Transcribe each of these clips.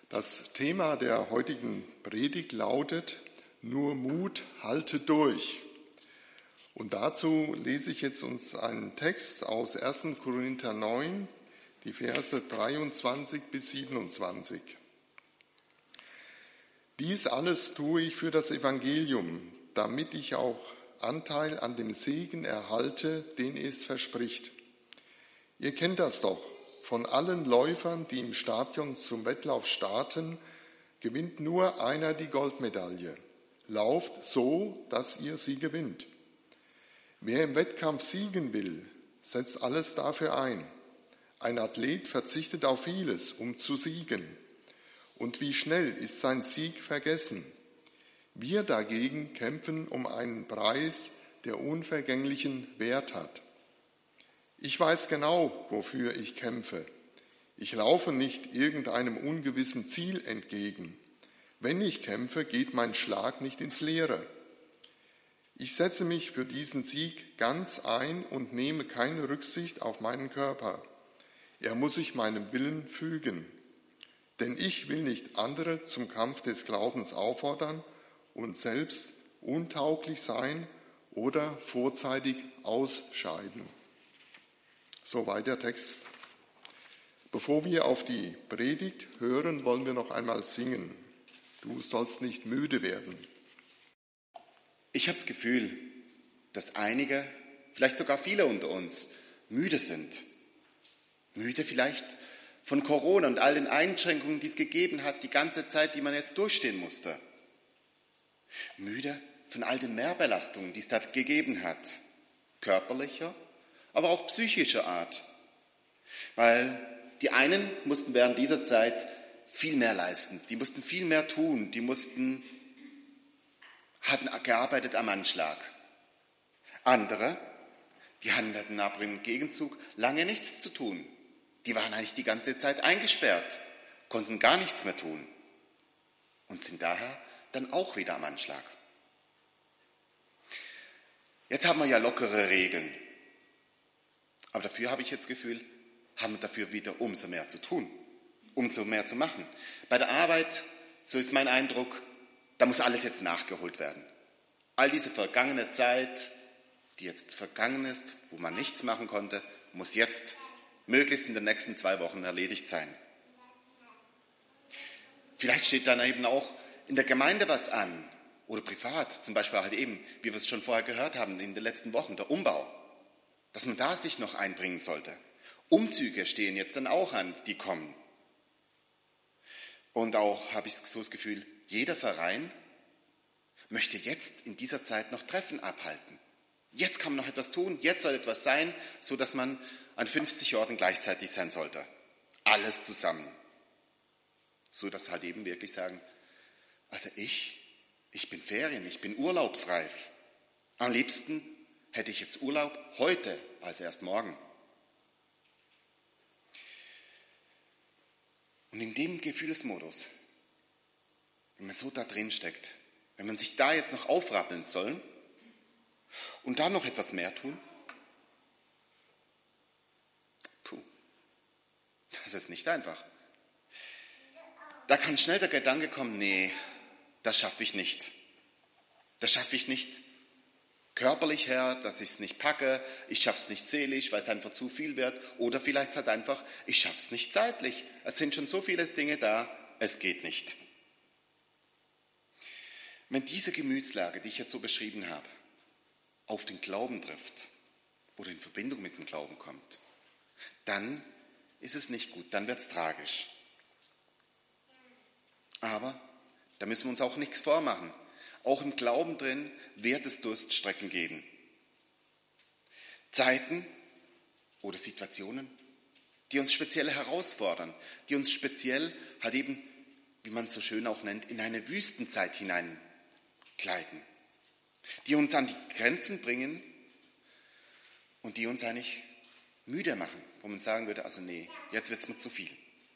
Das Thema der heutigen Predigt lautet: Nur Mut, halte durch. Und dazu lese ich jetzt uns einen Text aus 1. Korinther 9, die Verse 23 bis 27. Dies alles tue ich für das Evangelium, damit ich auch Anteil an dem Segen erhalte, den es verspricht. Ihr kennt das doch. Von allen Läufern, die im Stadion zum Wettlauf starten, gewinnt nur einer die Goldmedaille. Lauft so, dass ihr sie gewinnt. Wer im Wettkampf siegen will, setzt alles dafür ein. Ein Athlet verzichtet auf vieles, um zu siegen. Und wie schnell ist sein Sieg vergessen? Wir dagegen kämpfen um einen Preis, der unvergänglichen Wert hat. Ich weiß genau, wofür ich kämpfe. Ich laufe nicht irgendeinem ungewissen Ziel entgegen. Wenn ich kämpfe, geht mein Schlag nicht ins Leere. Ich setze mich für diesen Sieg ganz ein und nehme keine Rücksicht auf meinen Körper. Er muss sich meinem Willen fügen. Denn ich will nicht andere zum Kampf des Glaubens auffordern und selbst untauglich sein oder vorzeitig ausscheiden. Soweit der Text. Bevor wir auf die Predigt hören, wollen wir noch einmal singen. Du sollst nicht müde werden. Ich habe das Gefühl, dass einige, vielleicht sogar viele unter uns, müde sind. Müde vielleicht von Corona und all den Einschränkungen, die es gegeben hat, die ganze Zeit, die man jetzt durchstehen musste. Müde von all den Mehrbelastungen, die es da gegeben hat. Körperlicher, aber auch psychischer Art. Weil die einen mussten während dieser Zeit viel mehr leisten, die mussten viel mehr tun, hatten gearbeitet am Anschlag. Andere, die hatten aber im Gegenzug lange nichts zu tun. Die waren eigentlich die ganze Zeit eingesperrt, konnten gar nichts mehr tun und sind daher dann auch wieder am Anschlag. Jetzt haben wir ja lockere Regeln. Aber dafür habe ich jetzt das Gefühl, haben wir dafür wieder umso mehr zu tun, umso mehr zu machen. Bei der Arbeit, so ist mein Eindruck, da muss alles jetzt nachgeholt werden. All diese vergangene Zeit, die jetzt vergangen ist, wo man nichts machen konnte, muss jetzt möglichst in den nächsten 2 Wochen erledigt sein. Vielleicht steht dann eben auch in der Gemeinde was an oder privat, zum Beispiel halt eben, wie wir es schon vorher gehört haben in den letzten Wochen, der Umbau. Dass man da sich noch einbringen sollte. Umzüge stehen jetzt dann auch an, die kommen. Und auch habe ich so das Gefühl, jeder Verein möchte jetzt in dieser Zeit noch Treffen abhalten. Jetzt kann man noch etwas tun, jetzt soll etwas sein, so dass man an 50 Orten gleichzeitig sein sollte. Alles zusammen. So dass halt eben wirklich sagen, also ich bin Ferien, ich bin urlaubsreif. Am liebsten hätte ich jetzt Urlaub heute als erst morgen. Und in dem Gefühlsmodus, wenn man so da drin steckt, wenn man sich da jetzt noch aufrappeln soll und da noch etwas mehr tun, das ist nicht einfach. Da kann schnell der Gedanke kommen, nee, das schaffe ich nicht. Das schaffe ich nicht körperlich her, dass ich es nicht packe, ich schaffe es nicht seelisch, weil es einfach zu viel wird, oder vielleicht halt einfach, ich schaffe es nicht zeitlich. Es sind schon so viele Dinge da, es geht nicht. Wenn diese Gemütslage, die ich jetzt so beschrieben habe, auf den Glauben trifft oder in Verbindung mit dem Glauben kommt, dann ist es nicht gut, dann wird es tragisch. Aber da müssen wir uns auch nichts vormachen. Auch im Glauben drin wird es Durststrecken geben. Zeiten oder Situationen, die uns speziell herausfordern, die uns speziell halt eben, wie man es so schön auch nennt, in eine Wüstenzeit hineingleiten, die uns an die Grenzen bringen und die uns eigentlich müde machen, wo man sagen würde, also nee, jetzt wird es mir zu viel.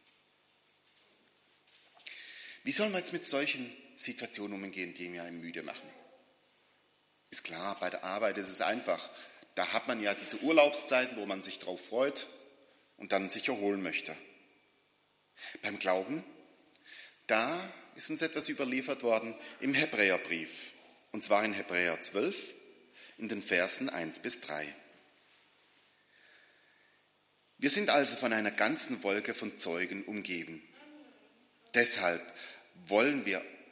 Wie sollen wir jetzt mit solchen Situationen umgehen, die mir einen müde machen? Ist klar, bei der Arbeit ist es einfach. Da hat man ja diese Urlaubszeiten, wo man sich drauf freut und dann sich erholen möchte. Beim Glauben, da ist uns etwas überliefert worden im Hebräerbrief, und zwar in Hebräer 12, in den Versen 1 bis 3. Wir sind also von einer ganzen Wolke von Zeugen umgeben. Deshalb wollen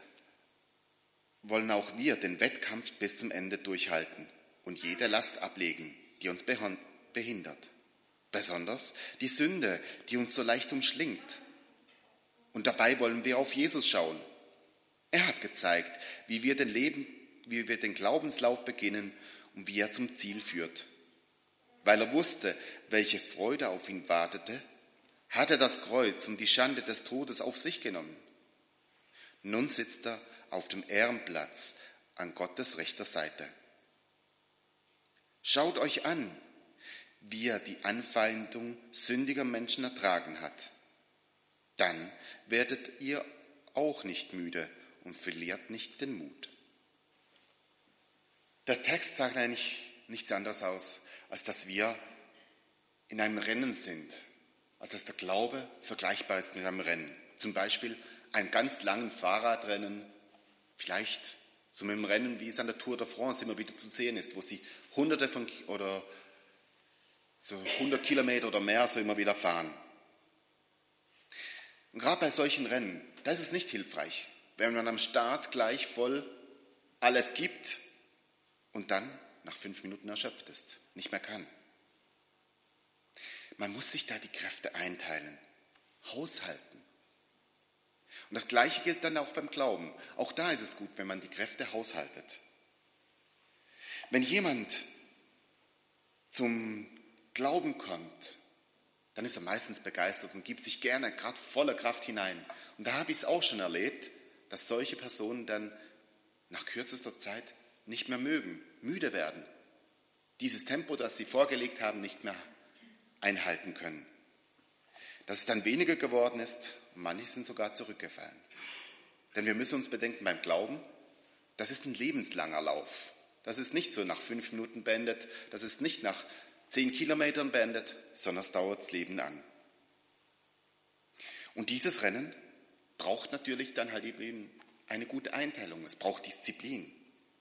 auch wir den Wettkampf bis zum Ende durchhalten und jede Last ablegen, die uns behindert. Besonders die Sünde, die uns so leicht umschlingt. Und dabei wollen wir auf Jesus schauen. Er hat gezeigt, wie wir den Glaubenslauf beginnen und wie er zum Ziel führt. Weil er wusste, welche Freude auf ihn wartete, hat er das Kreuz und die Schande des Todes auf sich genommen. Nun sitzt er auf dem Ehrenplatz an Gottes rechter Seite. Schaut euch an, wie er die Anfeindung sündiger Menschen ertragen hat. Dann werdet ihr auch nicht müde und verliert nicht den Mut. Der Text sagt eigentlich nichts anderes aus, als dass wir in einem Rennen sind, als dass der Glaube vergleichbar ist mit einem Rennen. Zum Beispiel einem ganz langen Fahrradrennen, vielleicht so mit einem Rennen, wie es an der Tour de France immer wieder zu sehen ist, wo sie oder so 100 Kilometer oder mehr so immer wieder fahren. Und gerade bei solchen Rennen, da ist es nicht hilfreich, wenn man am Start gleich voll alles gibt und dann nach 5 Minuten erschöpft ist, nicht mehr kann. Man muss sich da die Kräfte einteilen, haushalten. Und das Gleiche gilt dann auch beim Glauben. Auch da ist es gut, wenn man die Kräfte haushaltet. Wenn jemand zum Glauben kommt, dann ist er meistens begeistert und gibt sich gerne gerade voller Kraft hinein. Und da habe ich es auch schon erlebt, dass solche Personen dann nach kürzester Zeit nicht mehr müde werden, dieses Tempo, das sie vorgelegt haben, nicht mehr einhalten können. Dass es dann weniger geworden ist, manche sind sogar zurückgefallen. Denn wir müssen uns bedenken, beim Glauben, das ist ein lebenslanger Lauf. Das ist nicht so nach 5 Minuten beendet, das ist nicht nach 10 Kilometern beendet, sondern es dauert das Leben an. Und dieses Rennen braucht natürlich dann halt eben eine gute Einteilung. Es braucht Disziplin.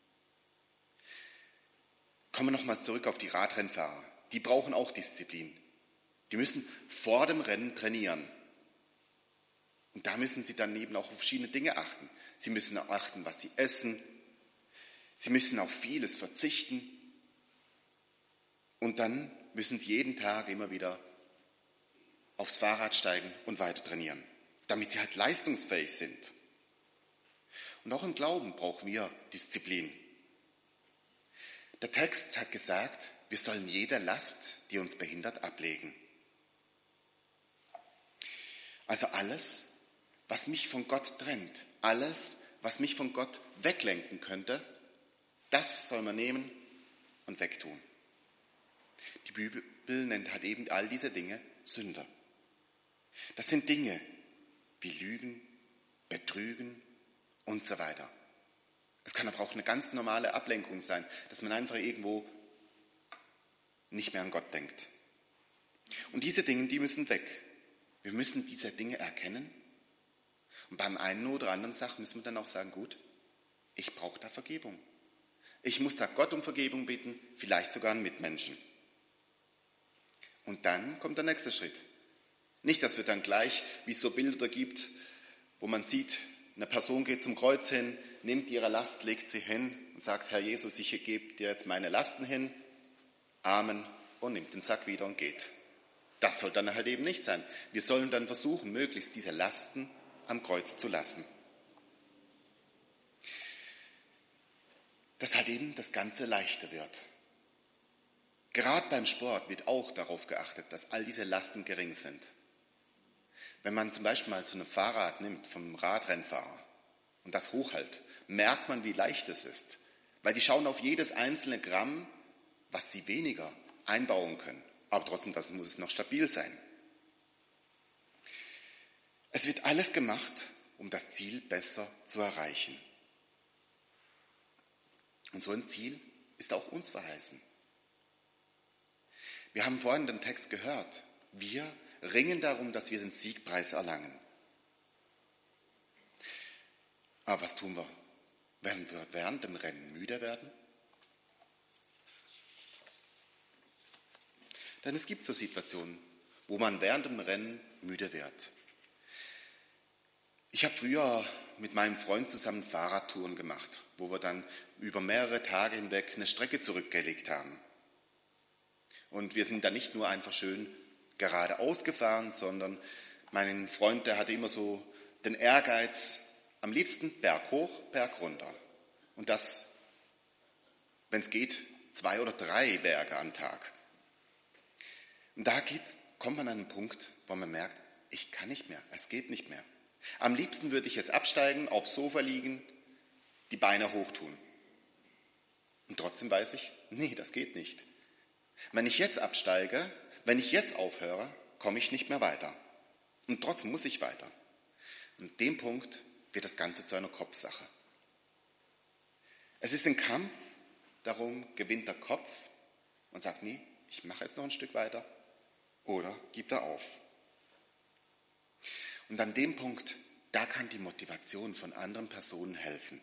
Kommen wir nochmal zurück auf die Radrennfahrer. Die brauchen auch Disziplin. Die müssen vor dem Rennen trainieren. Und da müssen sie dann eben auch auf verschiedene Dinge achten. Sie müssen achten, was sie essen. Sie müssen auf vieles verzichten. Und dann müssen sie jeden Tag immer wieder aufs Fahrrad steigen und weiter trainieren, damit sie halt leistungsfähig sind. Und auch im Glauben brauchen wir Disziplin. Der Text hat gesagt, wir sollen jede Last, die uns behindert, ablegen. Also alles, was mich von Gott trennt, alles, was mich von Gott weglenken könnte, das soll man nehmen und wegtun. Die Bibel nennt halt eben all diese Dinge Sünder. Das sind Dinge wie Lügen, Betrügen und so weiter. Es kann aber auch eine ganz normale Ablenkung sein, dass man einfach irgendwo nicht mehr an Gott denkt. Und diese Dinge, die müssen weg. Wir müssen diese Dinge erkennen. Und beim einen oder anderen Sache müssen wir dann auch sagen, gut, ich brauche da Vergebung. Ich muss da Gott um Vergebung bitten, vielleicht sogar einen Mitmenschen. Und dann kommt der nächste Schritt. Nicht, dass wir dann gleich, wie es so Bilder gibt, wo man sieht, eine Person geht zum Kreuz hin, nimmt ihre Last, legt sie hin und sagt, Herr Jesus, ich gebe dir jetzt meine Lasten hin. Amen. Und nimmt den Sack wieder und geht. Das soll dann halt eben nicht sein. Wir sollen dann versuchen, möglichst diese Lasten am Kreuz zu lassen. Dass halt eben das Ganze leichter wird. Gerade beim Sport wird auch darauf geachtet, dass all diese Lasten gering sind. Wenn man zum Beispiel mal so ein Fahrrad nimmt vom Radrennfahrer und das hochhält, merkt man, wie leicht es ist. Weil die schauen auf jedes einzelne Gramm, was sie weniger einbauen können. Aber trotzdem, das muss es noch stabil sein. Es wird alles gemacht, um das Ziel besser zu erreichen. Und so ein Ziel ist auch uns verheißen. Wir haben vorhin den Text gehört. Wir ringen darum, dass wir den Siegpreis erlangen. Aber was tun wir, wenn wir während dem Rennen müde werden? Denn es gibt so Situationen, wo man während dem Rennen müde wird. Ich habe früher mit meinem Freund zusammen Fahrradtouren gemacht, wo wir dann über mehrere Tage hinweg eine Strecke zurückgelegt haben. Und wir sind dann nicht nur einfach schön geradeaus gefahren, sondern mein Freund, der hatte immer so den Ehrgeiz, am liebsten Berg hoch, Berg runter. Und das, wenn es geht, 2 oder 3 Berge am Tag. Und da kommt man an einen Punkt, wo man merkt, ich kann nicht mehr, es geht nicht mehr. Am liebsten würde ich jetzt absteigen, aufs Sofa liegen, die Beine hochtun. Und trotzdem weiß ich, nee, das geht nicht. Wenn ich jetzt absteige, wenn ich jetzt aufhöre, komme ich nicht mehr weiter. Und trotzdem muss ich weiter. Und an dem Punkt wird das Ganze zu einer Kopfsache. Es ist ein Kampf, darum gewinnt der Kopf und sagt, nee, ich mache jetzt noch ein Stück weiter oder gibt er auf. Und an dem Punkt, da kann die Motivation von anderen Personen helfen.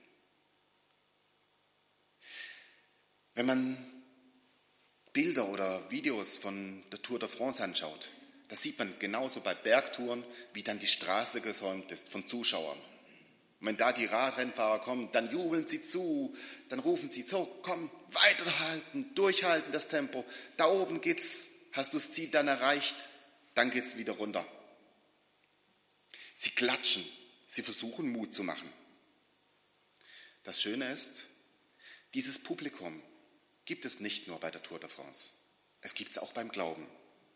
Wenn man Bilder oder Videos von der Tour de France anschaut, da sieht man genauso bei Bergtouren, wie dann die Straße gesäumt ist von Zuschauern. Und wenn da die Radrennfahrer kommen, dann jubeln sie zu, dann rufen sie so, komm, weiterhalten, durchhalten das Tempo. Da oben geht's, hast du das Ziel dann erreicht, dann geht's wieder runter. Sie klatschen, sie versuchen Mut zu machen. Das Schöne ist, dieses Publikum gibt es nicht nur bei der Tour de France, es gibt es auch beim Glauben.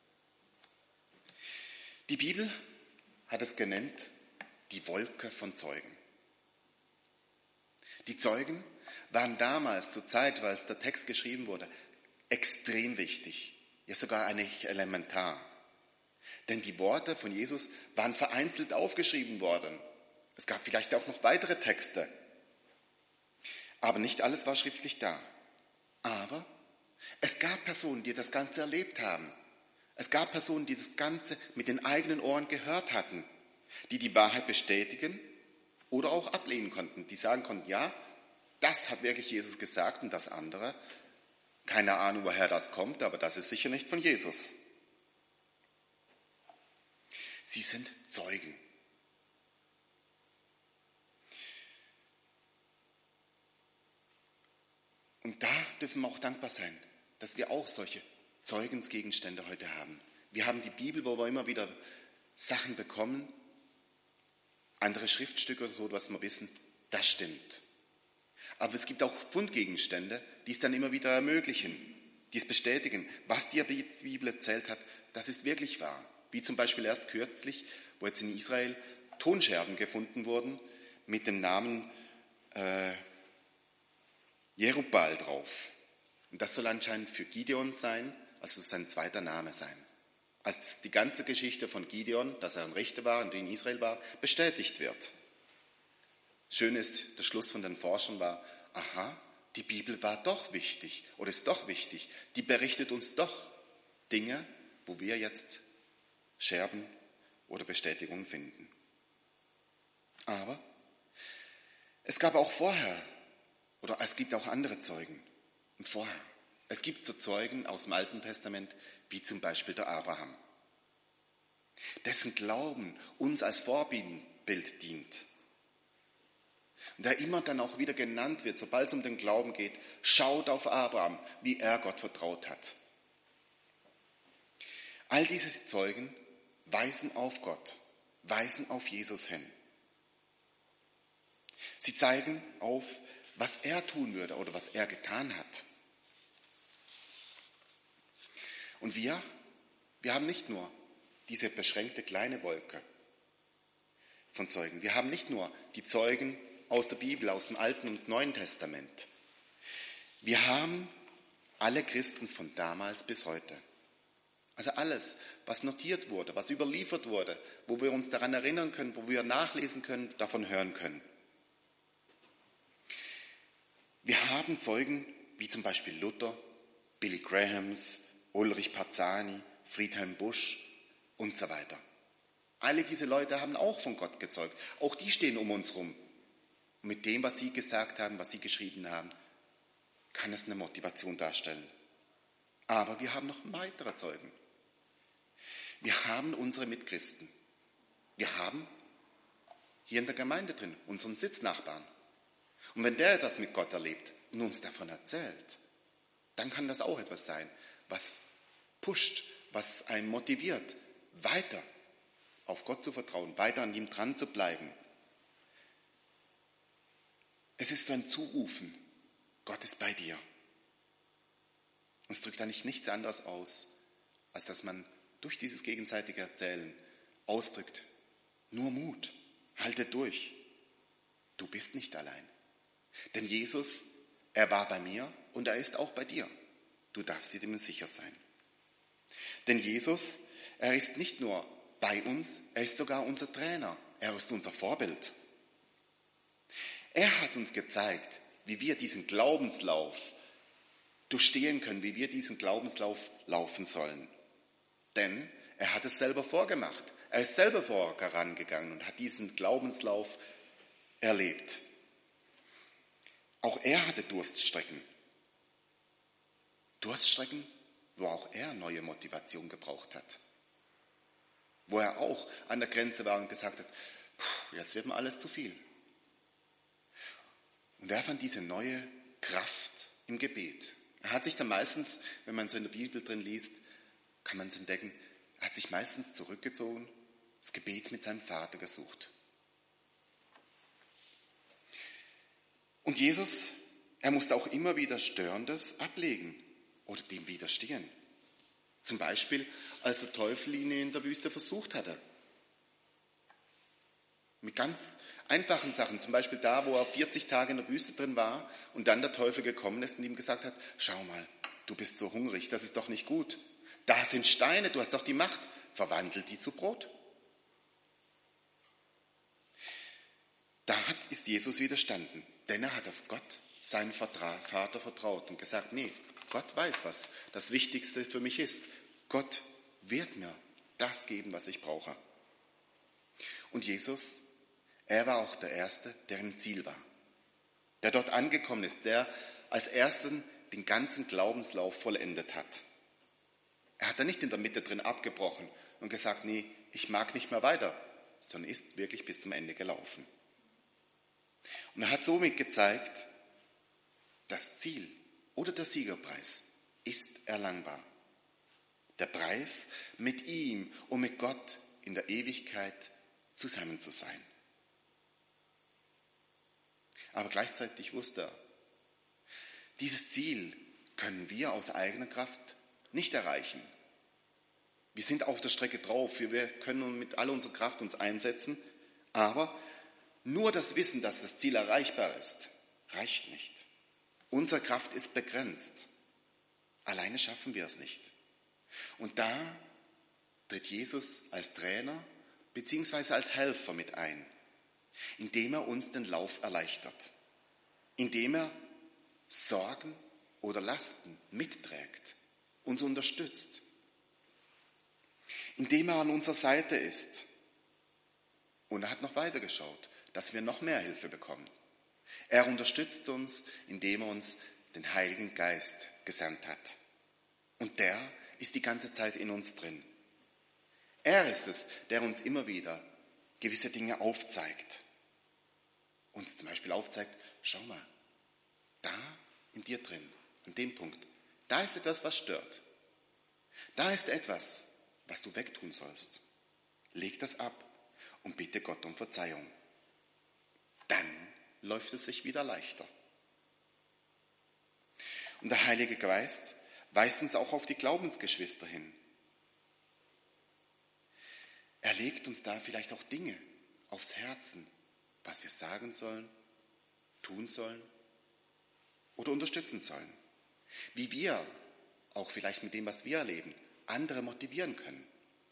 Die Bibel hat es genannt, die Wolke von Zeugen. Die Zeugen waren damals zur Zeit, als der Text geschrieben wurde, extrem wichtig, ja sogar eigentlich elementar. Denn die Worte von Jesus waren vereinzelt aufgeschrieben worden. Es gab vielleicht auch noch weitere Texte. Aber nicht alles war schriftlich da. Aber es gab Personen, die das Ganze erlebt haben. Es gab Personen, die das Ganze mit den eigenen Ohren gehört hatten, die die Wahrheit bestätigen oder auch ablehnen konnten, die sagen konnten, ja, das hat wirklich Jesus gesagt und das andere, keine Ahnung, woher das kommt, aber das ist sicher nicht von Jesus. Sie sind Zeugen. Und da dürfen wir auch dankbar sein, dass wir auch solche Zeugensgegenstände heute haben. Wir haben die Bibel, wo wir immer wieder Sachen bekommen, andere Schriftstücke oder so, was wir wissen, das stimmt. Aber es gibt auch Fundgegenstände, die es dann immer wieder ermöglichen, die es bestätigen, was die Bibel erzählt hat, das ist wirklich wahr. Wie zum Beispiel erst kürzlich, wo jetzt in Israel Tonscherben gefunden wurden mit dem Namen Jerubbaal drauf. Und das soll anscheinend für Gideon sein, also sein zweiter Name sein. Als die ganze Geschichte von Gideon, dass er ein Richter war und in Israel war, bestätigt wird. Schön ist, der Schluss von den Forschern war, aha, die Bibel war doch wichtig oder ist doch wichtig. Die berichtet uns doch Dinge, wo wir jetzt Scherben oder Bestätigungen finden. Aber es gab auch vorher, oder es gibt auch andere Zeugen. Und vorher, es gibt so Zeugen aus dem Alten Testament, wie zum Beispiel der Abraham, dessen Glauben uns als Vorbild dient. Und der immer dann auch wieder genannt wird, sobald es um den Glauben geht, schaut auf Abraham, wie er Gott vertraut hat. All diese Zeugen weisen auf Gott, weisen auf Jesus hin. Sie zeigen auf, was er tun würde oder was er getan hat. Und wir haben nicht nur diese beschränkte kleine Wolke von Zeugen. Wir haben nicht nur die Zeugen aus der Bibel, aus dem Alten und Neuen Testament. Wir haben alle Christen von damals bis heute. Also alles, was notiert wurde, was überliefert wurde, wo wir uns daran erinnern können, wo wir nachlesen können, davon hören können. Wir haben Zeugen wie zum Beispiel Luther, Billy Grahams, Ulrich Parzani, Friedhelm Busch und so weiter. Alle diese Leute haben auch von Gott gezeugt. Auch die stehen um uns rum. Und mit dem, was sie gesagt haben, was sie geschrieben haben, kann es eine Motivation darstellen. Aber wir haben noch weitere Zeugen. Wir haben unsere Mitchristen. Wir haben hier in der Gemeinde drin unseren Sitznachbarn. Und wenn der etwas mit Gott erlebt und uns davon erzählt, dann kann das auch etwas sein, was pusht, was einen motiviert, weiter auf Gott zu vertrauen, weiter an ihm dran zu bleiben. Es ist so ein Zurufen, Gott ist bei dir. Und es drückt eigentlich nichts anderes aus, als dass man durch dieses gegenseitige Erzählen ausdrückt, nur Mut, halte durch, du bist nicht allein. Denn Jesus, er war bei mir und er ist auch bei dir. Du darfst dir dem sicher sein. Denn Jesus, er ist nicht nur bei uns, er ist sogar unser Trainer, er ist unser Vorbild. Er hat uns gezeigt, wie wir diesen Glaubenslauf durchstehen können, wie wir diesen Glaubenslauf laufen sollen. Denn er hat es selber vorgemacht. Er ist selber vorangegangen und hat diesen Glaubenslauf erlebt. Auch er hatte Durststrecken. Durststrecken, wo auch er neue Motivation gebraucht hat. Wo er auch an der Grenze war und gesagt hat, jetzt wird mir alles zu viel. Und er fand diese neue Kraft im Gebet. Er hat sich dann meistens, wenn man so in der Bibel drin liest, kann man es entdecken, er hat sich meistens zurückgezogen, das Gebet mit seinem Vater gesucht. Und Jesus, er musste auch immer wieder Störendes ablegen oder dem widerstehen. Zum Beispiel, als der Teufel ihn in der Wüste versucht hatte. Mit ganz einfachen Sachen, zum Beispiel da, wo er 40 Tage in der Wüste drin war und dann der Teufel gekommen ist und ihm gesagt hat, schau mal, du bist so hungrig, das ist doch nicht gut. Da sind Steine, du hast doch die Macht, verwandel die zu Brot. Da ist Jesus widerstanden, denn er hat auf Gott, seinen Vater, vertraut und gesagt, nee, Gott weiß, was das Wichtigste für mich ist. Gott wird mir das geben, was ich brauche. Und Jesus, er war auch der Erste, der im Ziel war, der dort angekommen ist, der als Ersten den ganzen Glaubenslauf vollendet hat. Er hat da nicht in der Mitte drin abgebrochen und gesagt, nee, ich mag nicht mehr weiter, sondern ist wirklich bis zum Ende gelaufen. Und er hat somit gezeigt, das Ziel oder der Siegerpreis ist erlangbar. Der Preis, mit ihm und mit Gott in der Ewigkeit zusammen zu sein. Aber gleichzeitig wusste er, dieses Ziel können wir aus eigener Kraft nicht erreichen. Wir sind auf der Strecke drauf, wir können mit all unserer Kraft uns einsetzen, aber nur das Wissen, dass das Ziel erreichbar ist, reicht nicht. Unsere Kraft ist begrenzt. Alleine schaffen wir es nicht. Und da tritt Jesus als Trainer bzw. als Helfer mit ein, indem er uns den Lauf erleichtert, indem er Sorgen oder Lasten mitträgt, uns unterstützt, indem er an unserer Seite ist. Und er hat noch weiter geschaut, dass wir noch mehr Hilfe bekommen. Er unterstützt uns, indem er uns den Heiligen Geist gesandt hat. Und der ist die ganze Zeit in uns drin. Er ist es, der uns immer wieder gewisse Dinge aufzeigt. Uns zum Beispiel aufzeigt, schau mal, da in dir drin, an dem Punkt, da ist etwas, was stört. Da ist etwas, was du wegtun sollst. Leg das ab und bitte Gott um Verzeihung. Dann läuft es sich wieder leichter. Und der Heilige Geist weist uns auch auf die Glaubensgeschwister hin. Er legt uns da vielleicht auch Dinge aufs Herzen, was wir sagen sollen, tun sollen oder unterstützen sollen. Wie wir, auch vielleicht mit dem, was wir erleben, andere motivieren können.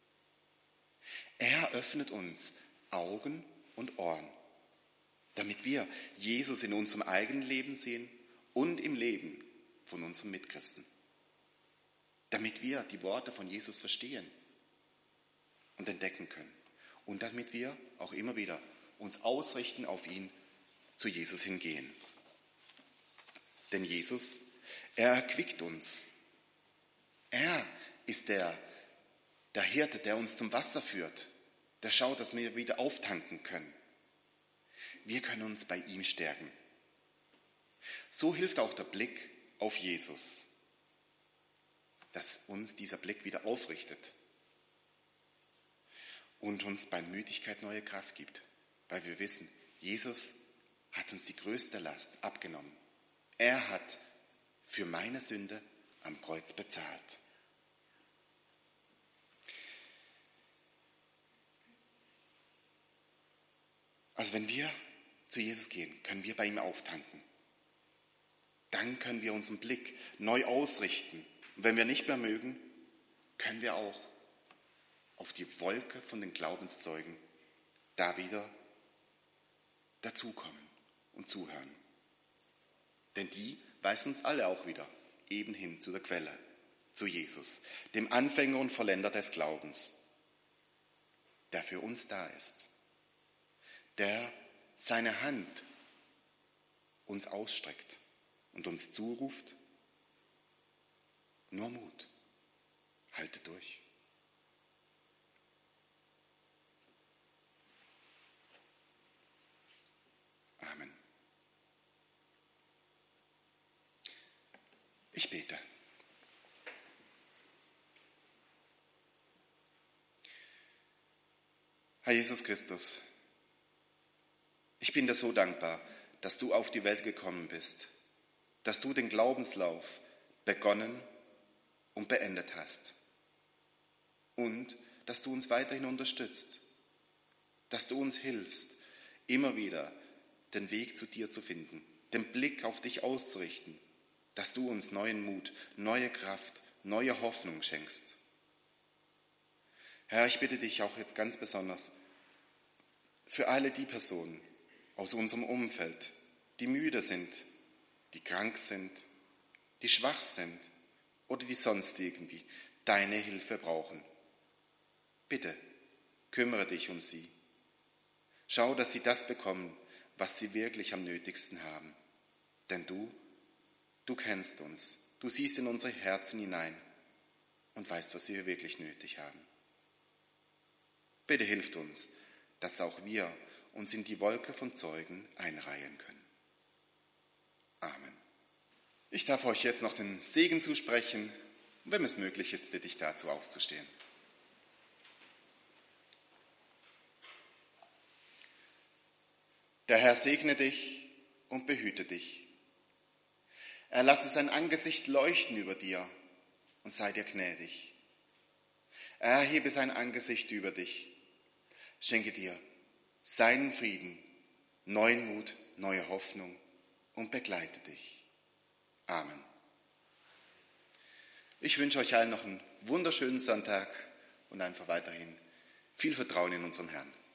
Er öffnet uns Augen und Ohren, damit wir Jesus in unserem eigenen Leben sehen und im Leben von unseren Mitchristen. Damit wir die Worte von Jesus verstehen und entdecken können. Und damit wir auch immer wieder uns ausrichten auf ihn zu Jesus hingehen. Denn Jesus, er erquickt uns. Er ist der Hirte, der uns zum Wasser führt, der schaut, dass wir wieder auftanken können. Wir können uns bei ihm stärken. So hilft auch der Blick auf Jesus, dass uns dieser Blick wieder aufrichtet und uns bei Müdigkeit neue Kraft gibt, weil wir wissen, Jesus hat uns die größte Last abgenommen. Er hat für meine Sünde am Kreuz bezahlt. Also wenn wir zu Jesus gehen, können wir bei ihm auftanken. Dann können wir unseren Blick neu ausrichten. Und wenn wir nicht mehr mögen, können wir auch auf die Wolke von den Glaubenszeugen da wieder dazukommen und zuhören. Denn die weisen uns alle auch wieder eben hin zu der Quelle, zu Jesus, dem Anfänger und Vollender des Glaubens, der für uns da ist, der seine Hand uns ausstreckt und uns zuruft, nur Mut, halte durch. Amen. Ich bete. Herr Jesus Christus, ich bin dir so dankbar, dass du auf die Welt gekommen bist, dass du den Glaubenslauf begonnen und beendet hast und dass du uns weiterhin unterstützt, dass du uns hilfst, immer wieder den Weg zu dir zu finden, den Blick auf dich auszurichten, dass du uns neuen Mut, neue Kraft, neue Hoffnung schenkst. Herr, ich bitte dich auch jetzt ganz besonders für alle die Personen aus unserem Umfeld, die müde sind, die krank sind, die schwach sind oder die sonst irgendwie deine Hilfe brauchen. Bitte, kümmere dich um sie. Schau, dass sie das bekommen, was sie wirklich am nötigsten haben. Denn du kennst uns, du siehst in unsere Herzen hinein und weißt, was wir wirklich nötig haben. Bitte hilft uns, dass auch wir uns in die Wolke von Zeugen einreihen können. Amen. Ich darf euch jetzt noch den Segen zusprechen. Und wenn es möglich ist, bitte ich dazu aufzustehen. Der Herr segne dich und behüte dich. Er lasse sein Angesicht leuchten über dir und sei dir gnädig. Er erhebe sein Angesicht über dich, schenke dir seinen Frieden, neuen Mut, neue Hoffnung und begleite dich. Amen. Ich wünsche euch allen noch einen wunderschönen Sonntag und einfach weiterhin viel Vertrauen in unseren Herrn.